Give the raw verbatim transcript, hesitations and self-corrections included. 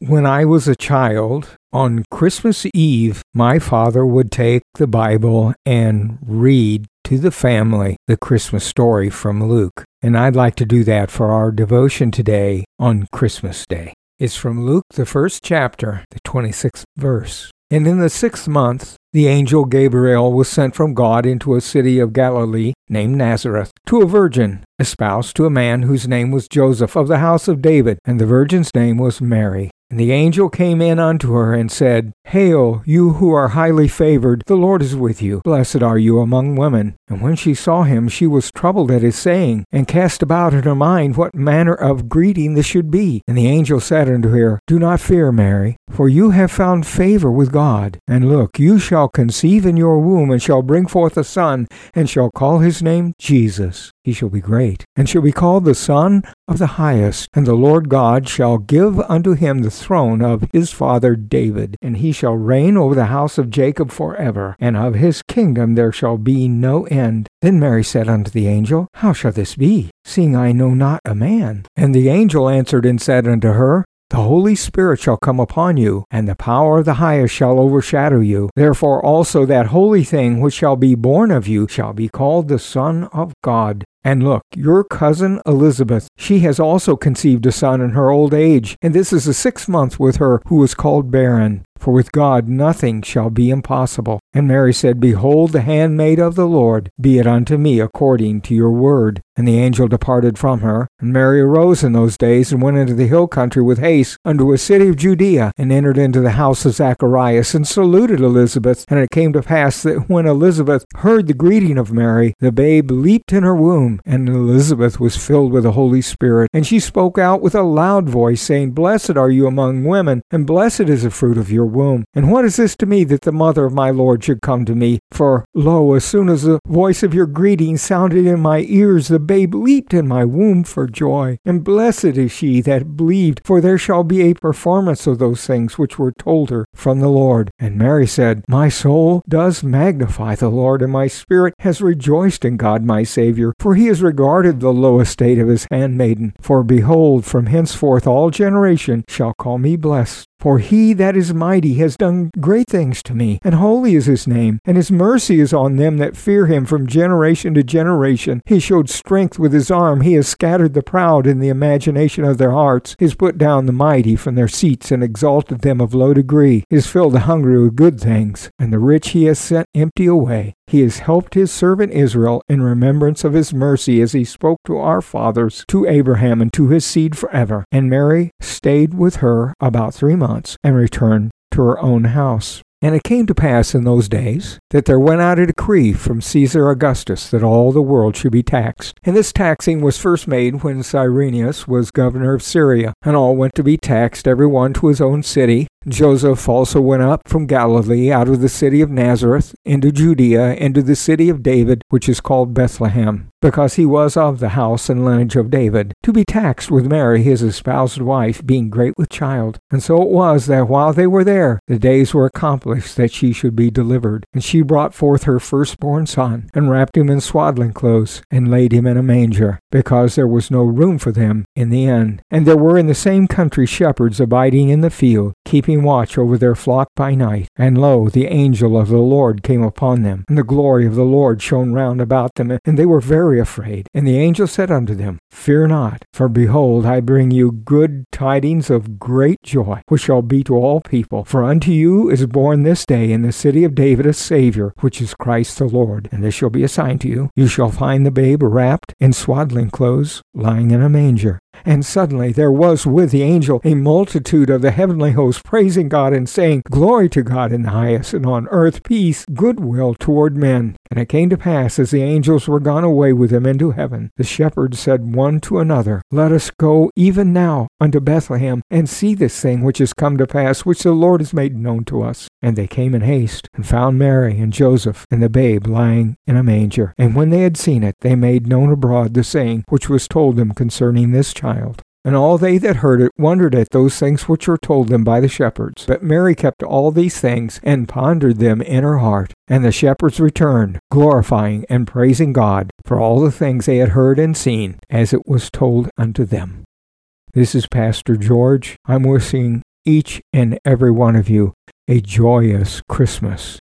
When I was a child, on Christmas Eve, my father would take the Bible and read to the family the Christmas story from Luke. And I'd like to do that for our devotion today on Christmas Day. It's from Luke, the first chapter, the twenty-sixth verse. And in the sixth month, the angel Gabriel was sent from God into a city of Galilee named Nazareth to a virgin espoused to a man whose name was Joseph of the house of David, and the virgin's name was Mary. And the angel came in unto her and said, Hail, you who are highly favored, the Lord is with you. Blessed are you among women. And when she saw him, she was troubled at his saying, and cast about in her mind what manner of greeting this should be. And the angel said unto her, Do not fear, Mary, for you have found favor with God. And look, you shall conceive in your womb, and shall bring forth a son, and shall call his name Jesus. He shall be great, and shall be called the Son of the Highest. And the Lord God shall give unto him the throne of his father David, and he shall reign over the house of Jacob forever, and of his kingdom there shall be no end. Then Mary said unto the angel, How shall this be, seeing I know not a man? And the angel answered and said unto her, The Holy Spirit shall come upon you, and the power of the Highest shall overshadow you. Therefore also that holy thing which shall be born of you shall be called the Son of God. And look, your cousin Elizabeth, she has also conceived a son in her old age, and this is the sixth month with her who was called barren. For with God nothing shall be impossible. And Mary said, Behold, the handmaid of the Lord, be it unto me according to your word. And the angel departed from her. And Mary arose in those days, and went into the hill country with haste unto a city of Judea, and entered into the house of Zacharias, and saluted Elizabeth. And it came to pass that when Elizabeth heard the greeting of Mary, the babe leaped in her womb, and Elizabeth was filled with the Holy Spirit. And she spoke out with a loud voice, saying, Blessed are you among women, and blessed is the fruit of your womb. And what is this to me, that the mother of my Lord should come to me? For, lo, as soon as the voice of your greeting sounded in my ears, the babe leaped in my womb for joy. And blessed is she that believed, for there shall be a performance of those things which were told her from the Lord. And Mary said, My soul does magnify the Lord, and my spirit has rejoiced in God my Savior, for he has regarded the low estate of his handmaiden. For behold, from henceforth all generation shall call me blessed. For he that is mighty has done great things to me, and holy is his name, and his mercy is on them that fear him from generation to generation. He showed strength with his arm, he has scattered the proud in the imagination of their hearts. He has put down the mighty from their seats, and exalted them of low degree. He has filled the hungry with good things, and the rich he has sent empty away. He has helped his servant Israel in remembrance of his mercy, as he spoke to our fathers, to Abraham, and to his seed forever. And Mary stayed with her about three months, and returned to her own house. And it came to pass in those days that there went out a decree from Caesar Augustus that all the world should be taxed. And this taxing was first made when Cyrenius was governor of Syria, and all went to be taxed, every one to his own city. Joseph also went up from Galilee out of the city of Nazareth into Judea, into the city of David, which is called Bethlehem, because he was of the house and lineage of David, to be taxed with Mary his espoused wife, being great with child. And so it was that while they were there, the days were accomplished that she should be delivered. And she brought forth her firstborn son, and wrapped him in swaddling clothes, and laid him in a manger, because there was no room for them in the inn. And there were in the same country shepherds abiding in the field, keeping watch over their flock by night. And lo, the angel of the Lord came upon them, and the glory of the Lord shone round about them, and they were very afraid. And the angel said unto them, Fear not, for behold, I bring you good tidings of great joy, which shall be to all people. For unto you is born this day in the city of David a Savior, which is Christ the Lord. And this shall be a sign to you. You shall find the babe wrapped in swaddling clothes, lying in a manger. And suddenly there was with the angel a multitude of the heavenly host, praising God and saying, Glory to God in the highest, and on earth peace, goodwill toward men. And it came to pass, as the angels were gone away with him into heaven, the shepherds said one to another, Let us go even now unto Bethlehem, and see this thing which is come to pass, which the Lord has made known to us. And they came in haste, and found Mary and Joseph, and the babe lying in a manger. And when they had seen it, they made known abroad the saying which was told them concerning this child. And all they that heard it wondered at those things which were told them by the shepherds. But Mary kept all these things, and pondered them in her heart. And the shepherds returned, glorifying and praising God for all the things they had heard and seen, as it was told unto them. This is Pastor George. I'm wishing each and every one of you a joyous Christmas.